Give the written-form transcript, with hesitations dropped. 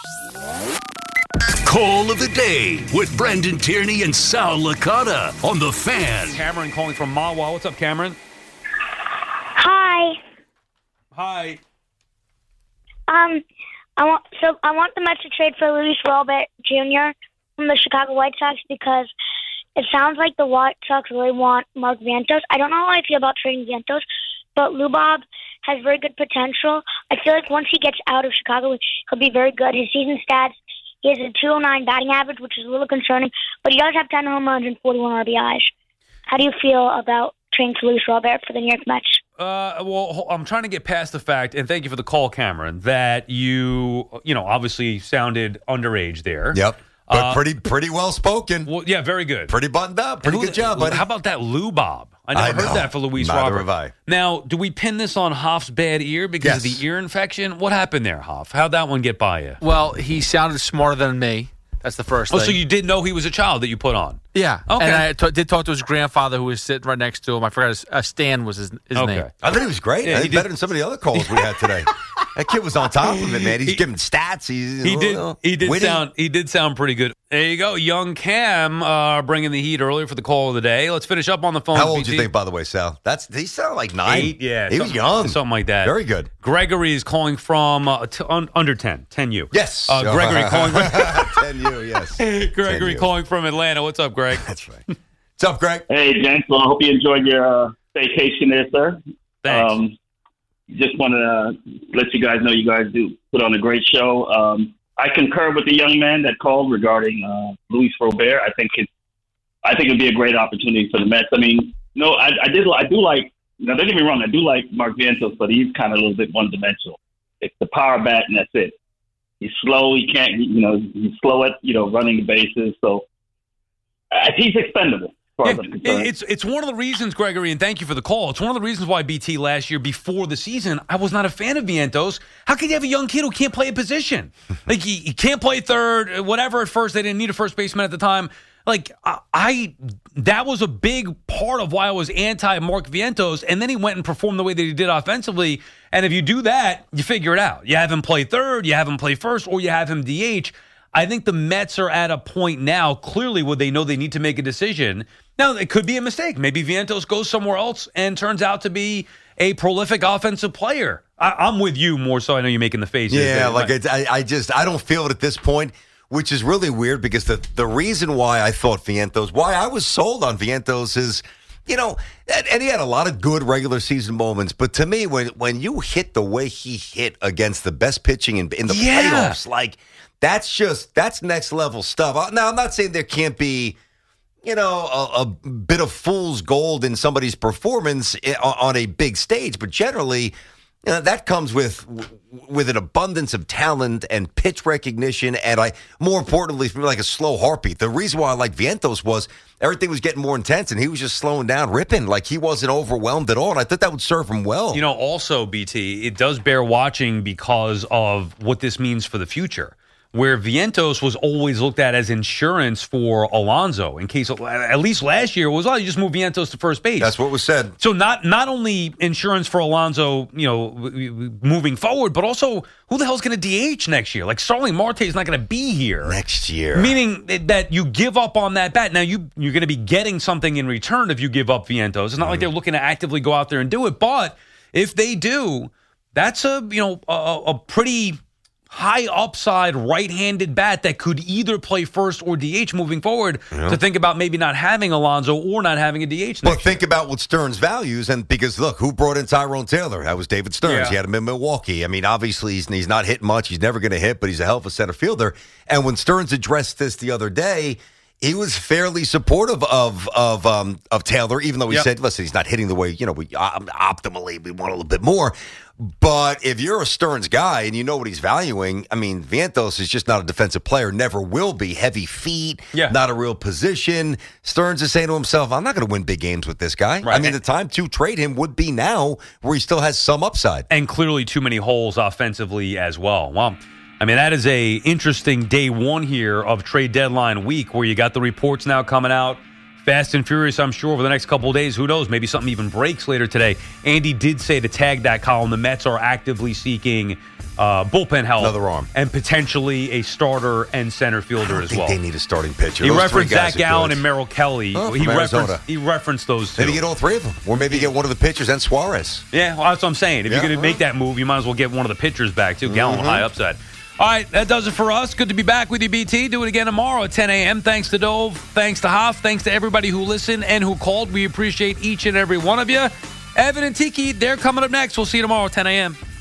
Call of the day with Brendan Tierney and Sal Licata on The Fan. Cameron calling from Mahwah. What's up, Cameron? Hi. Hi. I want the Mets to trade for Luis Robert Jr. from the Chicago White Sox because it sounds like the White Sox really want Mark Vientos. I don't know how I feel about trading Vientos, but Lubob has very good potential. I feel like once he gets out of Chicago, he'll be very good. His season stats, he has a 209 batting average, which is a little concerning, but he does have 10 home runs and 41 RBIs. How do you feel about trading for Luis Robert for the New York Mets? Well, I'm trying to get past the fact, and thank you for the call, Cameron, that you obviously sounded underage there. Yep. But pretty well spoken. Well, yeah, very good. Pretty buttoned up. Pretty good job, buddy. How about that Lubob? I never heard that for Luis Neither Robert. have I. Now, do we pin this on Hoff's bad ear because of the ear infection? What happened there, Hoff? How'd that one get by you? Well, he sounded smarter than me. That's the first thing. Oh, so you did know he was a child that you put on? Yeah. Okay. And I did talk to his grandfather who was sitting right next to him. I forgot Stan was his name. I thought he was great. Yeah, I think better than some of the other calls we had today. That kid was on top of it, man. He's giving stats. He did sound pretty good. There you go. Young Cam bringing the heat earlier for the call of the day. Let's finish up on the phone. How old do you think, by the way, Sal? He sounded like 9. 8, yeah. He was young. Something like that. Very good. Gregory is calling from under 10, 10U. Yes. Gregory calling from 10U, yes. Gregory 10U. calling from Atlanta. What's up, Greg? That's right. What's up, Greg? Hey, gents. Well, I hope you enjoyed your vacation there, sir. Thanks. Just want to let you guys know you guys do put on a great show. I concur with the young man that called regarding Luis Robert. I think it'd be a great opportunity for the Mets. I mean, no, I do like. Now, don't get me wrong. I do like Mark Vientos, but he's kind of a little bit one-dimensional. It's the power bat, and that's it. He's slow. He can't. He's slow at running the bases. So he's expendable. It's one of the reasons, Gregory, and thank you for the call. It's one of the reasons why BT last year before the season, I was not a fan of Vientos. How can you have a young kid who can't play a position? Like he can't play third, whatever. At first, they didn't need a first baseman at the time. Like that was a big part of why I was anti Mark Vientos. And then he went and performed the way that he did offensively. And if you do that, you figure it out. You have him play third, you have him play first, or you have him DH. I think the Mets are at a point now, clearly, where they know they need to make a decision. Now, it could be a mistake. Maybe Vientos goes somewhere else and turns out to be a prolific offensive player. I'm with you more so. I know you're making the faces. Yeah, I don't feel it at this point, which is really weird because the reason why I thought why I was sold on Vientos is, and he had a lot of good regular season moments. But to me, when you hit the way he hit against the best pitching in the playoffs, that's next level stuff. Now, I'm not saying there can't be, a bit of fool's gold in somebody's performance on a big stage, but generally, that comes with an abundance of talent and pitch recognition, and more importantly, for me, like a slow heartbeat. The reason why I like Vientos was everything was getting more intense, and he was just slowing down, ripping, like he wasn't overwhelmed at all, and I thought that would serve him well. Also, BT, it does bear watching because of what this means for the future. Where Vientos was always looked at as insurance for Alonso, in case, at least last year, was, you just move Vientos to first base. That's what was said. So not only insurance for Alonso, moving forward, but also who the hell's going to DH next year? Like Starling Marte is not going to be here next year. Meaning that you give up on that bat. Now you're going to be getting something in return if you give up Vientos. It's not like they're looking to actively go out there and do it, but if they do, that's a pretty high upside right-handed bat that could either play first or DH moving forward. To think about maybe not having Alonso or not having a DH next year. Think about what Stearns values, and because look, who brought in Tyrone Taylor? That was David Stearns. He had him in Milwaukee. I mean, obviously he's not hitting much. He's never going to hit, but he's a hell of a center fielder. And when Stearns addressed this the other day, he was fairly supportive of Taylor, even though he said, listen, he's not hitting the way, optimally, we want a little bit more. But if you're a Stearns guy and you know what he's valuing, I mean, Vientos is just not a defensive player, never will be. Heavy feet, not a real position. Stearns is saying to himself, I'm not going to win big games with this guy. Right. I mean, the time to trade him would be now where he still has some upside. And clearly too many holes offensively as well. Well, I mean, that is a interesting day one here of trade deadline week where you got the reports now coming out. Fast and furious, I'm sure, over the next couple of days. Who knows? Maybe something even breaks later today. Andy did say to tag that column, the Mets are actively seeking bullpen help. Another arm. And potentially a starter and center fielder as well. They need a starting pitcher. He Those referenced three guys Zach Gallen are and good. Merrill Kelly. Oh, he from Arizona. referenced those two. Maybe get all three of them. Or maybe get one of the pitchers and Suarez. Yeah, well, that's what I'm saying. If you're going to make that move, you might as well get one of the pitchers back, too. Gallen, high upside. All right, that does it for us. Good to be back with you, BT. Do it again tomorrow at 10 a.m. Thanks to Dove. Thanks to Hoff. Thanks to everybody who listened and who called. We appreciate each and every one of you. Evan and Tiki, they're coming up next. We'll see you tomorrow at 10 a.m.